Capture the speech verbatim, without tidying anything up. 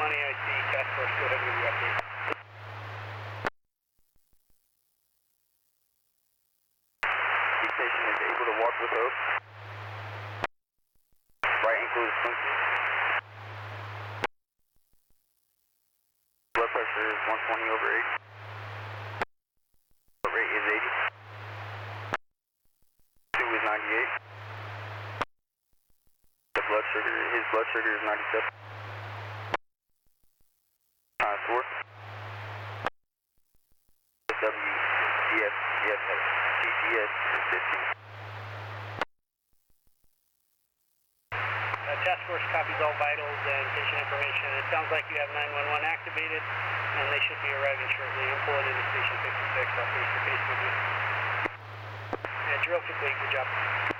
County, I see task force. Go ahead with your update. Key station is able to walk with hope. Right ankle is funky. Blood pressure is one twenty over eighty. Heart rate is eighty. two is ninety-eight. The blood sugar, his blood sugar is ninety-seven. Uh, source. W G S, yes, T G S is fifteen. Uh, task force copies all vitals and patient information. It sounds like you have nine one one activated, and they should be arriving shortly. I'm pulling into station fifty-six. I'll face to face with you. And drill complete. Good job.